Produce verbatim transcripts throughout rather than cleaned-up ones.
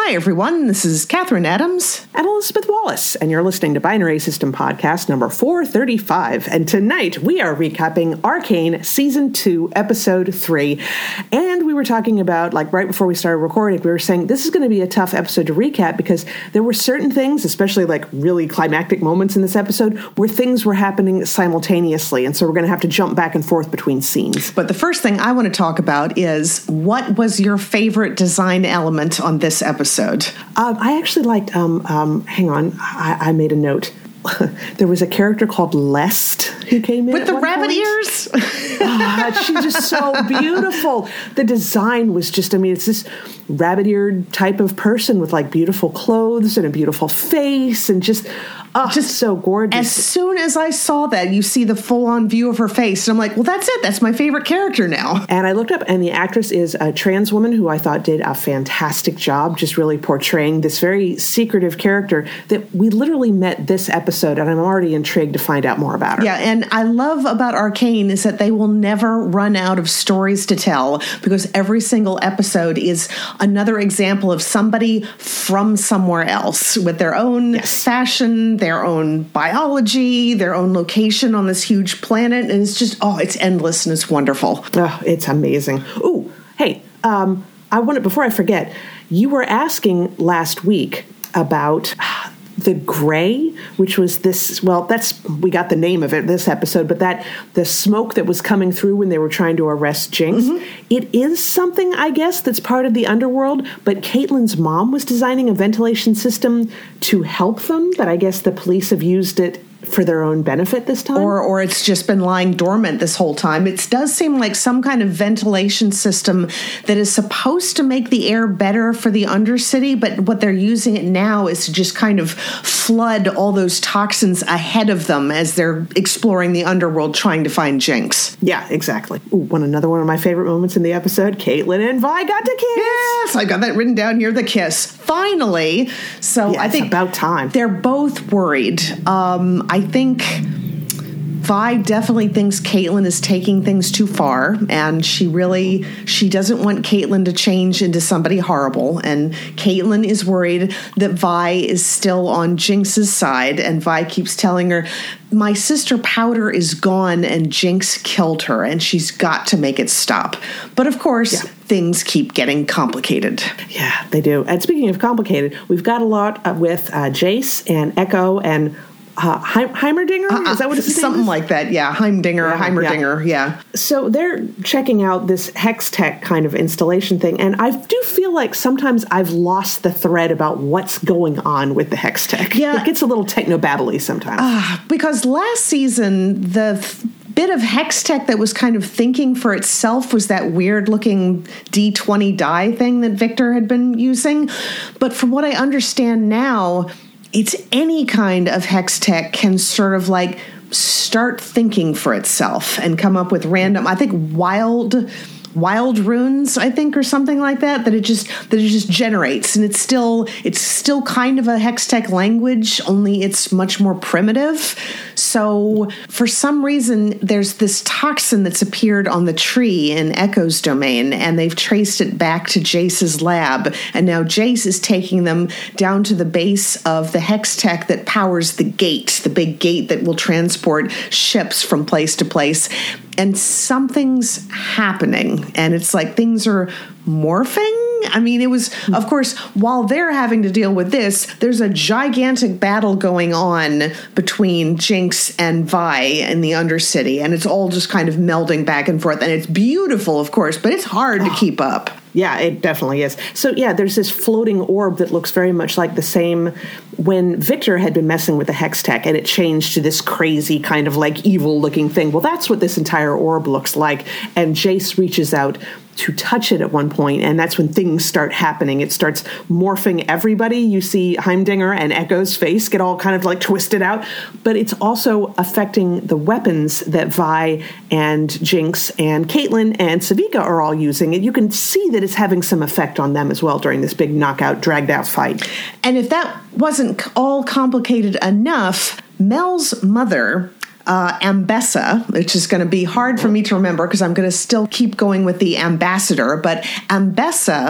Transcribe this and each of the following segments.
Hi, everyone. This is Catherine Adams. And Elizabeth Wallace. And you're listening to Binary System Podcast number four thirty-five. And tonight we are recapping Arcane Season two, Episode three. And we were talking about, like right before we started recording, we were saying this is going to be a tough episode to recap because there were certain things, especially like really climactic moments in this episode, where things were happening simultaneously. And so we're going to have to jump back and forth between scenes. But the first thing I want to talk about is what was your favorite design element on this episode? Uh, I actually liked, um, um, hang on, I, I made a note. There was a character called Lest who came in with the rabbit point. ears. Oh, she's just so beautiful. The design was just, I mean, it's this rabbit-eared type of person with like beautiful clothes and a beautiful face and just, oh, just so gorgeous. As soon as I saw that, you see the full-on view of her face. And I'm like, well, that's it. That's my favorite character now. And I looked up, and the actress is a trans woman who I thought did a fantastic job just really portraying this very secretive character that we literally met this episode, and I'm already intrigued to find out more about her. Yeah, and I love about Arcane is that they will never run out of stories to tell because every single episode is another example of somebody from somewhere else with their own yes. fashion, their own biology, their own location on this huge planet. And it's just, oh, it's endless and it's wonderful. Oh, it's amazing. Ooh, hey, um, I wanted, before I forget, you were asking last week about the Gray, which was this, well, that's, we got the name of it this episode, but that, the smoke that was coming through when they were trying to arrest Jinx, mm-hmm. It is something, I guess, that's part of the underworld, but Caitlin's mom was designing a ventilation system to help them, but I guess the police have used it for their own benefit this time? Or or it's just been lying dormant this whole time. It does seem like some kind of ventilation system that is supposed to make the air better for the Undercity, but what they're using it now is to just kind of flood all those toxins ahead of them as they're exploring the underworld trying to find Jinx. Yeah, exactly. Ooh, one another one of my favorite moments in the episode, Caitlin and Vi got to kiss. Yes, I got that written down here, the kiss. Finally. So yes, I think about time. They're both worried. Um, I think Vi definitely thinks Caitlin is taking things too far, and she really, she doesn't want Caitlin to change into somebody horrible, and Caitlin is worried that Vi is still on Jinx's side, and Vi keeps telling her, my sister Powder is gone and Jinx killed her, and she's got to make it stop. But of course, yeah. Things keep getting complicated. Yeah, they do. And speaking of complicated, we've got a lot uh, with uh, Jace and Echo and Uh, Heimerdinger? Uh, is that what it's Something is? like that, yeah. Heimdinger, yeah, Heimerdinger, yeah. yeah. So they're checking out this Hex Tech kind of installation thing, and I do feel like sometimes I've lost the thread about what's going on with the Hex Tech. Yeah. It gets a little techno-babbly sometimes. Uh, because last season, the th- bit of Hex Tech that was kind of thinking for itself was that weird-looking D twenty die thing that Victor had been using. But from what I understand now, it's any kind of hex tech can sort of like start thinking for itself and come up with random, I think wild, wild runes, I think, or something like that, that it just, that it just generates. And it's still, it's still kind of a hex tech language, only it's much more primitive. So for some reason, there's this toxin that's appeared on the tree in Echo's domain, and they've traced it back to Jace's lab. And now Jace is taking them down to the base of the hex tech that powers the gate, the big gate that will transport ships from place to place. And something's happening, and it's like things are morphing. I mean, it was, of course, while they're having to deal with this, there's a gigantic battle going on between Jinx and Vi in the Undercity, and it's all just kind of melding back and forth. And it's beautiful, of course, but it's hard oh. to keep up. Yeah, it definitely is. So, yeah, there's this floating orb that looks very much like the same when Victor had been messing with the Hex Tech, and it changed to this crazy kind of like evil-looking thing. Well, that's what this entire orb looks like, and Jace reaches out to touch it at one point, and that's when things start happening. It starts morphing everybody. You see Heimdinger and Echo's face get all kind of like twisted out, but it's also affecting the weapons that Vi and Jinx and Caitlin and Savika are all using. And you can see that it's having some effect on them as well during this big knockout, dragged out fight. And if that wasn't all complicated enough, Mel's mother, Uh, Ambessa, which is going to be hard for me to remember because I'm going to still keep going with the ambassador, but Ambessa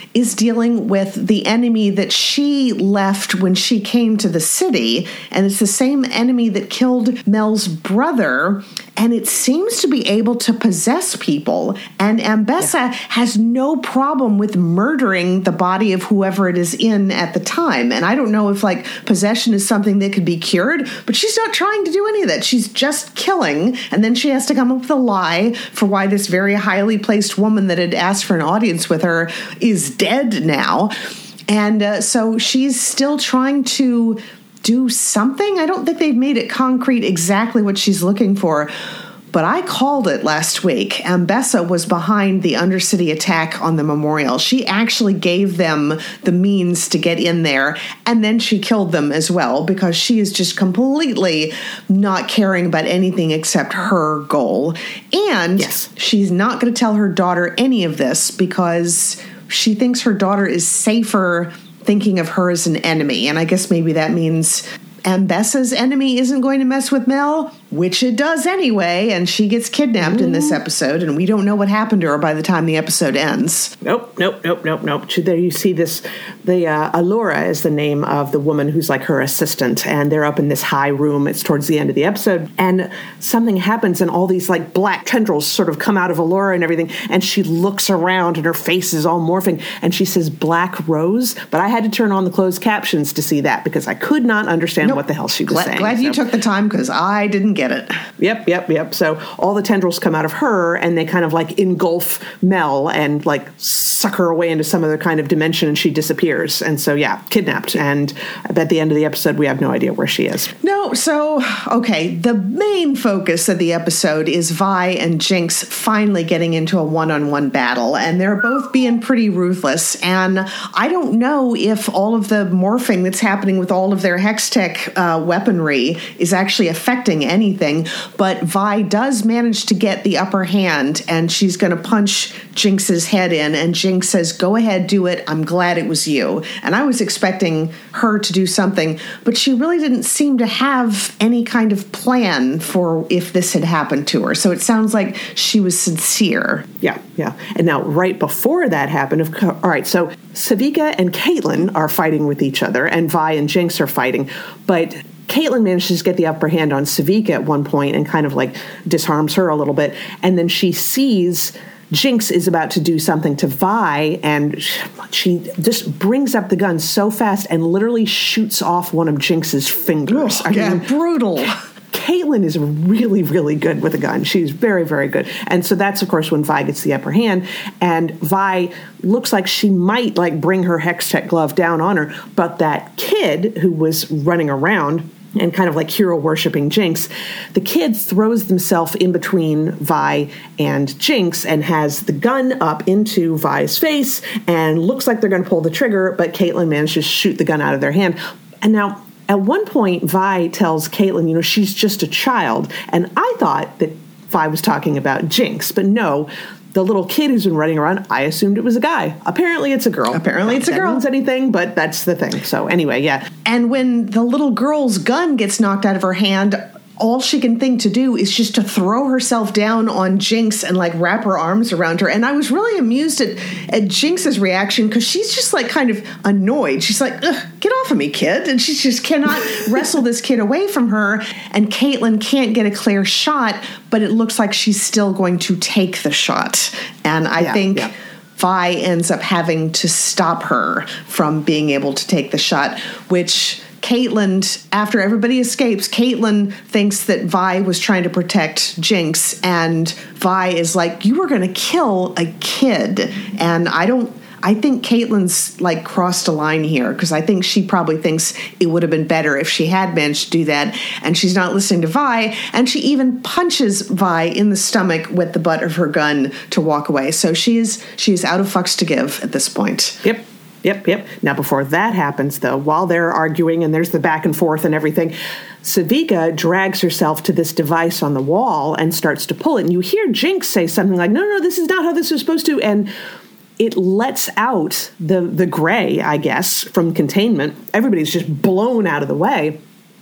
is dealing with the enemy that she left when she came to the city. And it's the same enemy that killed Mel's brother. And it seems to be able to possess people. And Ambessa yeah. has no problem with murdering the body of whoever it is in at the time. And I don't know if, like, possession is something that could be cured, but she's not trying to do any of that. She's just killing. And then she has to come up with a lie for why this very highly placed woman that had asked for an audience with her is dead now. And uh, so she's still trying to do something. I don't think they've made it concrete exactly what she's looking for, but I called it last week. Ambessa was behind the Undercity attack on the memorial. She actually gave them the means to get in there, and then she killed them as well, because she is just completely not caring about anything except her goal. And yes. she's not going to tell her daughter any of this because she thinks her daughter is safer thinking of her as an enemy. And I guess maybe that means Ambessa's enemy isn't going to mess with Mel, which it does anyway, and she gets kidnapped Ooh. in this episode, and we don't know what happened to her by the time the episode ends. Nope, nope, nope, nope, nope. There you see this, the uh, Allura is the name of the woman who's like her assistant, and they're up in this high room. It's towards the end of the episode, and something happens, and all these like black tendrils sort of come out of Allura and everything, and she looks around, and her face is all morphing, and she says Black Rose, but I had to turn on the closed captions to see that, because I could not understand nope. what the hell she was glad, saying. Glad so. you took the time, because I didn't get it. Yep, yep, yep. So all the tendrils come out of her, and they kind of like engulf Mel and like suck her away into some other kind of dimension, and she disappears. And so, yeah, kidnapped. And at the end of the episode, we have no idea where she is. No, so, okay, the main focus of the episode is Vi and Jinx finally getting into a one-on-one battle, and they're both being pretty ruthless. And I don't know if all of the morphing that's happening with all of their Hextech uh, weaponry is actually affecting anything, but Vi does manage to get the upper hand, and she's going to punch Jinx's head in, and Jinx says, go ahead, do it. I'm glad it was you. And I was expecting her to do something, but she really didn't seem to have any kind of plan for if this had happened to her. So it sounds like she was sincere. Yeah, yeah. And now, right before that happened, of co- all right, so Sevika and Caitlin are fighting with each other, and Vi and Jinx are fighting, but Caitlin manages to get the upper hand on Sevika at one point and kind of like disarms her a little bit. And then she sees Jinx is about to do something to Vi, and she just brings up the gun so fast and literally shoots off one of Jinx's fingers. Oh, I yeah, mean, brutal. Caitlin is really, really good with a gun. She's very, very good. And so that's, of course, when Vi gets the upper hand. And Vi looks like she might, like, bring her Hextech glove down on her. But that kid who was running around and kind of like hero worshiping Jinx, the kid throws himself in between Vi and Jinx and has the gun up into Vi's face and looks like they're going to pull the trigger, but Caitlin manages to shoot the gun out of their hand. And now, at one point, Vi tells Caitlin, you know, she's just a child. And I thought that Vi was talking about Jinx, but no, the little kid who's been running around, I assumed it was a guy. Apparently it's a girl. Apparently it's a girl. That means anything, but that's the thing. So anyway, yeah. And when the little girl's gun gets knocked out of her hand, all she can think to do is just to throw herself down on Jinx and like wrap her arms around her. And I was really amused at, at Jinx's reaction, because she's just like kind of annoyed. She's like, ugh, get off of me, kid. And she just cannot wrestle this kid away from her. And Caitlin can't get a clear shot, but it looks like she's still going to take the shot. And I yeah, think yeah. Vi ends up having to stop her from being able to take the shot, which Caitlin, after everybody escapes, Caitlin thinks that Vi was trying to protect Jinx, and Vi is like, you were going to kill a kid. And I don't, I think Caitlin's like crossed a line here, because I think she probably thinks it would have been better if she had managed to do that, and she's not listening to Vi, and she even punches Vi in the stomach with the butt of her gun to walk away. So she's she's out of fucks to give at this point. Yep. Yep, yep. Now, before that happens, though, while they're arguing and there's the back and forth and everything, Sevika drags herself to this device on the wall and starts to pull it. And you hear Jinx say something like, no, no, this is not how this is supposed to. And it lets out the, the gray, I guess, from containment. Everybody's just blown out of the way.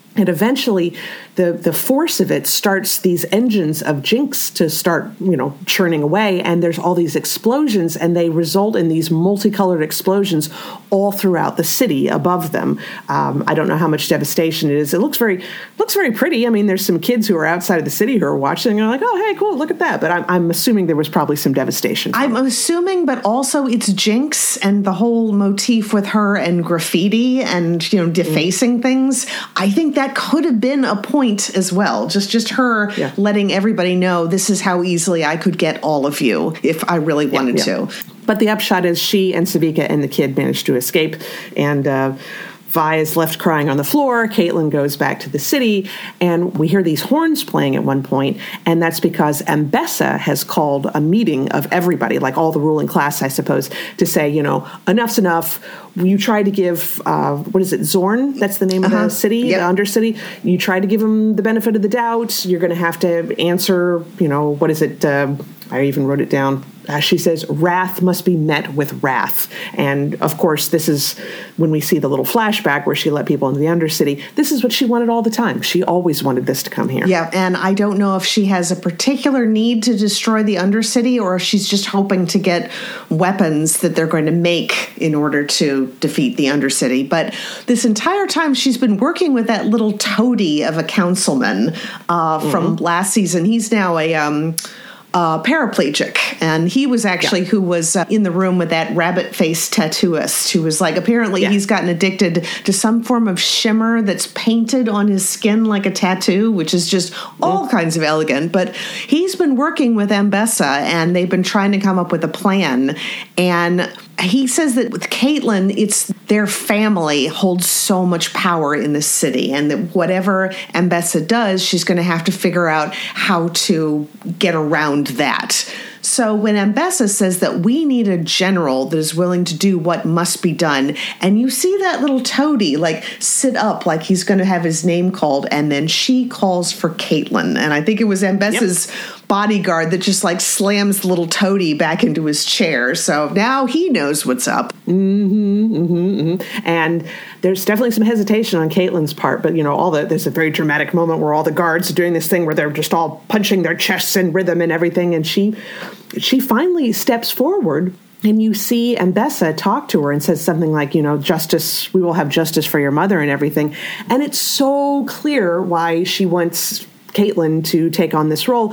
And eventually, the, the force of it starts these engines of Jinx to start, you know, churning away. And there's all these explosions, and they result in these multicolored explosions all throughout the city above them. Um, I don't know how much devastation it is. It looks very looks very pretty. I mean, there's some kids who are outside of the city who are watching, and they're like, oh, hey, cool, look at that. But I'm, I'm assuming there was probably some devastation. I'm assuming, but also it's Jinx and the whole motif with her and graffiti and, you know, defacing mm. things. I think that could have been a point as well. Just just her yeah. letting everybody know this is how easily I could get all of you if I really wanted yeah, yeah. to. But the upshot is she and Savika and the kid managed to escape, and uh, Vi is left crying on the floor. Caitlin goes back to the city, and we hear these horns playing at one point, and that's because Ambessa has called a meeting of everybody, like all the ruling class, I suppose, to say, you know, enough's enough. You tried to give, uh, what is it, Zorn? That's the name uh-huh. of the city, yep. the Undercity. You tried to give him the benefit of the doubt. You're going to have to answer, you know, what is it? Uh, I even wrote it down. Uh, she says, wrath must be met with wrath. And, of course, this is when we see the little flashback where she let people into the Undercity. This is what she wanted all the time. She always wanted this to come here. Yeah, and I don't know if she has a particular need to destroy the Undercity or if she's just hoping to get weapons that they're going to make in order to defeat the Undercity. But this entire time, she's been working with that little toady of a councilman uh, from mm-hmm. last season. He's now a... Um, Uh, paraplegic, and he was actually yeah. who was uh, in the room with that rabbit-faced tattooist who was like, apparently yeah. he's gotten addicted to some form of shimmer that's painted on his skin like a tattoo, which is just all mm. kinds of elegant. But he's been working with Ambessa, and they've been trying to come up with a plan. And he says that with Caitlin, it's their family holds so much power in this city, and that whatever Ambessa does, she's going to have to figure out how to get around that. So when Ambessa says that we need a general that is willing to do what must be done, and you see that little toady like sit up like he's going to have his name called, and then she calls for Caitlin. And I think it was Ambessa's yep. bodyguard that just like slams the little toady back into his chair. So now he knows what's up. Mm-hmm, mm-hmm, mm-hmm. And there's definitely some hesitation on Caitlin's part, but you know, all the there's a very dramatic moment where all the guards are doing this thing where they're just all punching their chests in rhythm and everything, and she she finally steps forward, and you see Ambessa talk to her and says something like, you know, justice, we will have justice for your mother and everything. And it's so clear why she wants Caitlin to take on this role.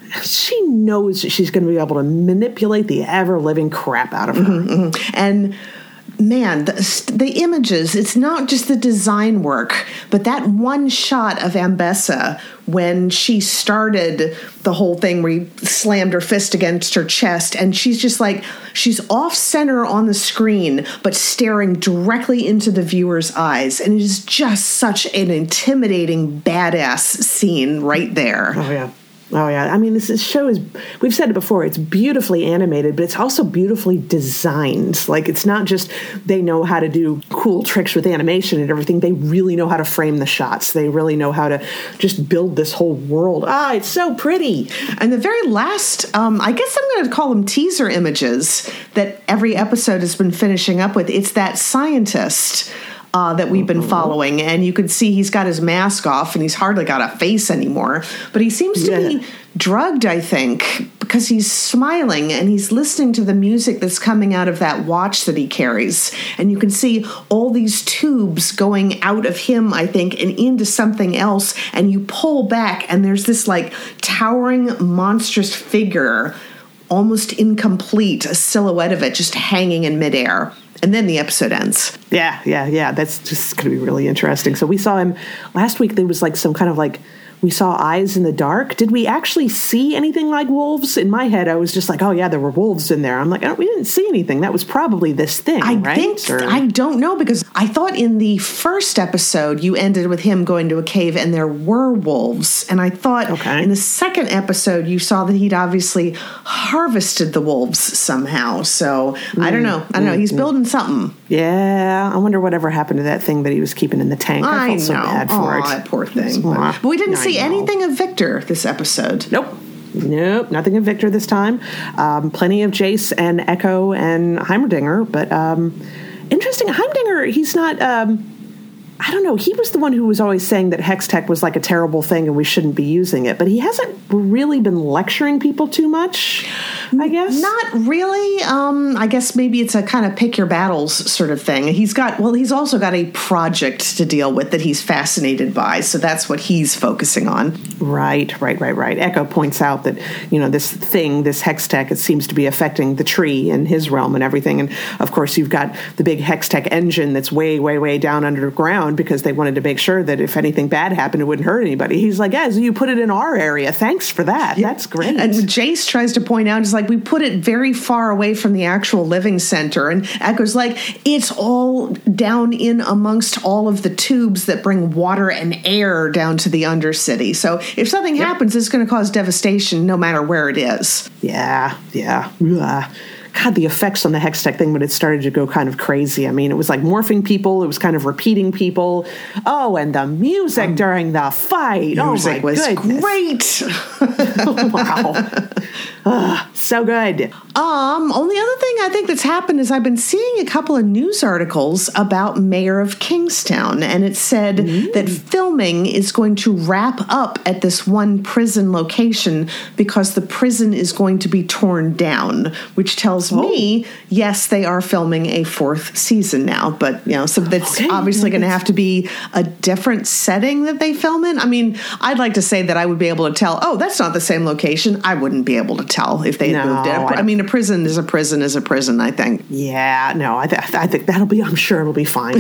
She knows that she's going to be able to manipulate the ever-living crap out of her. Mm-hmm, mm-hmm. And man, the, the images, it's not just the design work, but that one shot of Ambessa when she started the whole thing where he slammed her fist against her chest, and she's just like, she's off center on the screen, but staring directly into the viewer's eyes. And it is just such an intimidating, badass scene right there. Oh, yeah. Oh, yeah. I mean, this is, show is, we've said it before, it's beautifully animated, but it's also beautifully designed. Like, it's not just they know how to do cool tricks with animation and everything. They really know how to frame the shots. They really know how to just build this whole world. Ah, it's so pretty. And the very last, um, I guess I'm going to call them teaser images that every episode has been finishing up with. It's that scientist Uh, that we've been following, and you can see he's got his mask off and he's hardly got a face anymore, but he seems to yeah. be drugged, I think, because he's smiling and he's listening to the music that's coming out of that watch that he carries, and you can see all these tubes going out of him, I think, and into something else, and you pull back and there's this like towering monstrous figure, almost incomplete, a silhouette of it just hanging in midair. And then the episode ends. Yeah, yeah, yeah. That's just going to be really interesting. So we saw him last week. There was like some kind of like, we saw eyes in the dark. Did we actually see anything like wolves? In my head, I was just like, oh, yeah, there were wolves in there. I'm like, oh, we didn't see anything. That was probably this thing, I right? Think, or, I don't know, because I thought in the first episode, you ended with him going to a cave and there were wolves. And I thought okay. in the second episode, you saw that he'd obviously harvested the wolves somehow. So mm, I don't know. I don't mm, know. He's mm. building something. Yeah. I wonder whatever happened to that thing that he was keeping in the tank. I, I felt know. so bad for Aww, it. that poor thing. But, but we didn't see anything of Victor this episode. Nope. Nope. Nothing of Victor this time. Um, plenty of Jace and Echo and Heimerdinger. But um, interesting. Heimerdinger, he's not... Um, I don't know, he was the one who was always saying that Hextech was like a terrible thing and we shouldn't be using it, but he hasn't really been lecturing people too much, I guess. Not really. Um, I guess maybe it's a kind of pick your battles sort of thing. He's got, well, he's also got a project to deal with that he's fascinated by, so that's what he's focusing on. Right, right, right, right. Echo points out that, you know, this thing, this Hextech, it seems to be affecting the tree in his realm and everything. And of course, you've got the big Hextech engine that's way, way, way down underground because they wanted to make sure that if anything bad happened, it wouldn't hurt anybody. He's like, yeah, so you put it in our area. Thanks for that. Yeah. That's great. And Jace tries to point out, is like, we put it very far away from the actual living center. And Echo's like, it's all down in amongst all of the tubes that bring water and air down to the Undercity. So if something yep. happens, it's going to cause devastation no matter where it is. Yeah, yeah. Ugh. God, the effects on the Hextech thing when it started to go kind of crazy. I mean, it was like morphing people. It was kind of repeating people. Oh, and the music um, during the fight. Music oh, my was goodness. great. Wow. Ugh, so good. Um, only other thing I think that's happened is I've been seeing a couple of news articles about Mayor of Kingstown, and it said mm. that filming is going to wrap up at this one prison location because the prison is going to be torn down, which tells oh. me, yes, they are filming a fourth season now, but, you know, so that's okay. obviously going to have to be a different setting that they film in. I mean, I'd like to say that I would be able to tell, oh, that's not the same location. I wouldn't be able to tell if they had no, moved it. I, I mean, a prison is a prison is a prison, I think. Yeah, no, I, th- I think that'll be, I'm sure it'll be fine.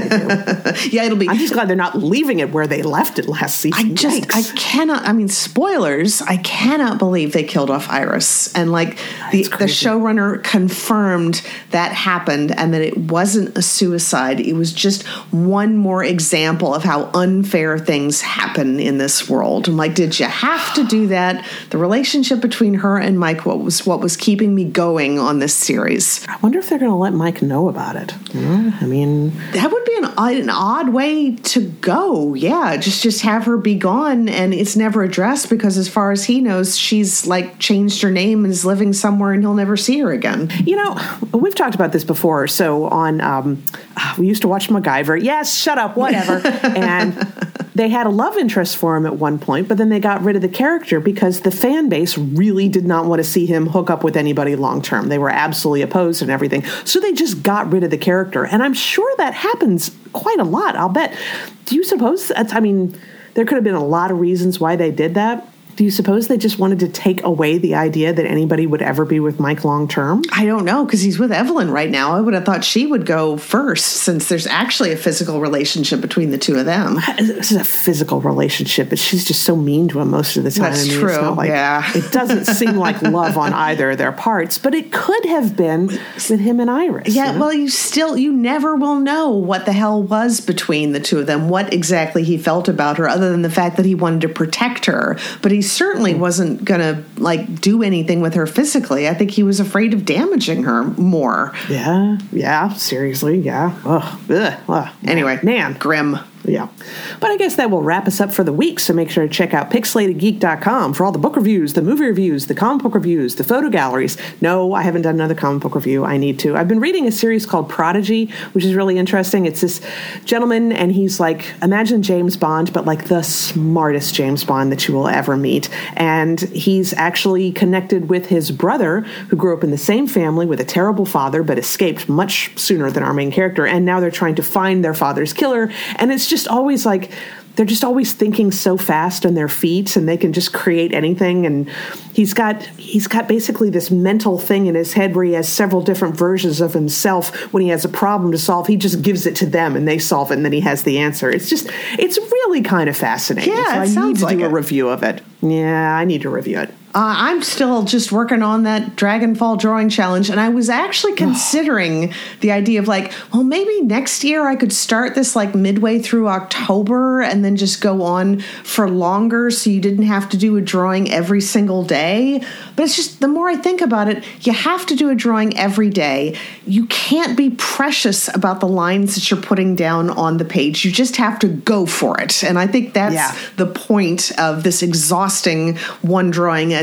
Yeah, it'll be. I'm just glad they're not leaving it where they left it last season. I just, Yikes. I cannot, I mean, spoilers, I cannot believe they killed off Iris. And like the, the showrunner confirmed that happened and that it wasn't a suicide. It was just one more example of how unfair things happen in this world. I'm like, did you have to do that? The relationship between her and Mike what was what was keeping me going on this series. I wonder if they're going to let Mike know about it. Mm, I mean, that would be an, an odd way to go. Yeah, just just have her be gone, and it's never addressed because, as far as he knows, she's like changed her name and is living somewhere, and he'll never see her again. You know, we've talked about this before. So on, um, we used to watch MacGyver. Yes, shut up, whatever. And they had a love interest for him at one point, but then they got rid of the character because the fan base really did not want to see him hook up with anybody long term. They were absolutely opposed and everything. So they just got rid of the character. And I'm sure that happens quite a lot, I'll bet. Do you suppose that's, I mean, there could have been a lot of reasons why they did that. Do you suppose they just wanted to take away the idea that anybody would ever be with Mike long term? I don't know, because he's with Evelyn right now. I would have thought she would go first, since there's actually a physical relationship between the two of them. This is a physical relationship, but she's just so mean to him most of the time. That's I mean, true, it's not like, yeah. It doesn't seem like love on either of their parts, but it could have been with him and Iris. Yeah, you know? Well, you still, you never will know what the hell was between the two of them, what exactly he felt about her, other than the fact that he wanted to protect her. But he certainly mm. wasn't going to like do anything with her physically. I think he was afraid of damaging her more. Yeah, yeah, seriously, yeah. Ugh, ugh, ugh. Anyway, man, grim. Yeah. But I guess that will wrap us up for the week, so make sure to check out pixelated geek dot com for all the book reviews, the movie reviews, the comic book reviews, the photo galleries. No, I haven't done another comic book review. I need to. I've been reading a series called Prodigy, which is really interesting. It's this gentleman, and he's like, imagine James Bond, but like the smartest James Bond that you will ever meet. And he's actually connected with his brother, who grew up in the same family with a terrible father, but escaped much sooner than our main character. And now they're trying to find their father's killer. And it's just just always like they're just always thinking so fast on their feet, and they can just create anything. And he's got he's got basically this mental thing in his head where he has several different versions of himself. When he has a problem to solve, he just gives it to them and they solve it, and then he has the answer. It's just it's really kind of fascinating. Yeah, so it I sounds need to like do it. a review of it. Yeah, I need to review it. Uh, I'm still just working on that Dragonfall drawing challenge, and I was actually considering the idea of like, well, maybe next year I could start this like midway through October and then just go on for longer so you didn't have to do a drawing every single day. But it's just, the more I think about it, you have to do a drawing every day. You can't be precious about the lines that you're putting down on the page. You just have to go for it. And I think that's yeah. the point of this exhausting one drawing a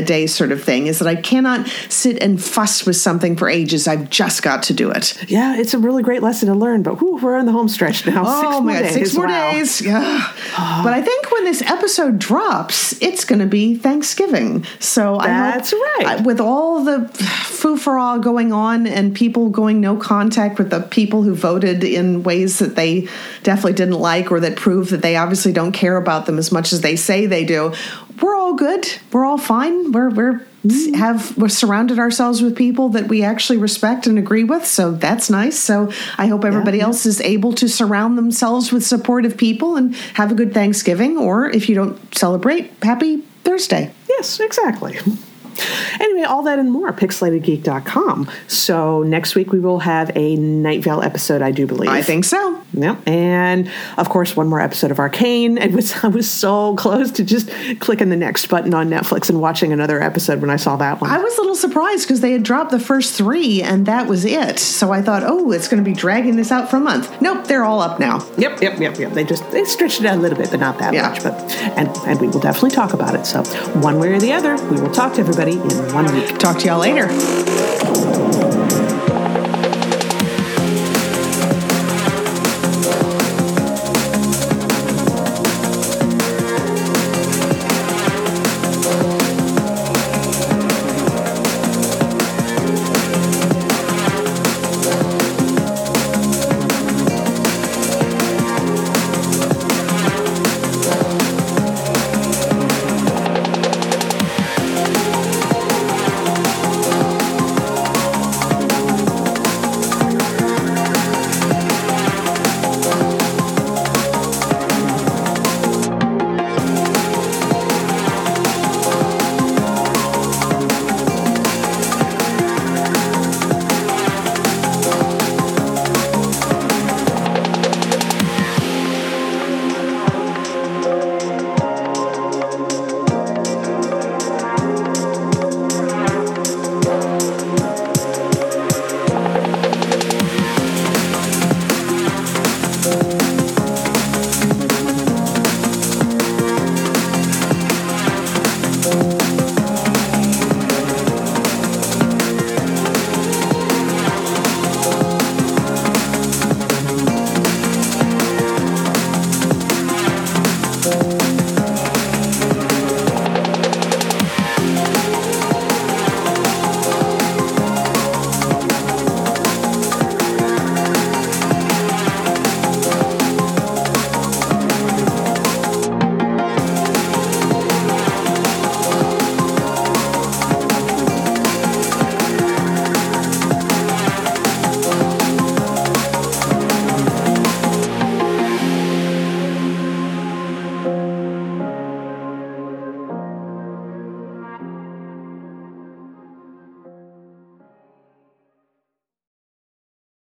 day sort of thing, is that I cannot sit and fuss with something for ages. I've just got to do it. Yeah, it's a really great lesson to learn, but whew, we're in the home stretch now. Oh, six my more God, days. six more wow. days. Yeah. But I think when this episode drops, it's going to be Thanksgiving. So That's I hope, right. I, with all the foo-for-all going on and people going no contact with the people who voted in ways that they definitely didn't like or that prove that they obviously don't care about them as much as they say they do, we're all good. We're all fine. We're we're have we're surrounded ourselves with people that we actually respect and agree with, so that's nice. So I hope everybody yeah, yeah. else is able to surround themselves with supportive people and have a good Thanksgiving, or if you don't celebrate, happy Thursday. Yes, exactly. Anyway, all that and more, pixelated geek dot com. So next week we will have a Night Vale episode, I do believe. I think so. Yep. And of course, one more episode of Arcane. It was I was so close to just clicking the next button on Netflix and watching another episode when I saw that one. I was a little surprised because they had dropped the first three and that was it. So I thought, oh, it's going to be dragging this out for a month. Nope, they're all up now. Yep, yep, yep, yep. They just they stretched it out a little bit, but not that yeah. much. But and and we will definitely talk about it. So one way or the other, we will talk to everybody in one week. Talk to y'all later.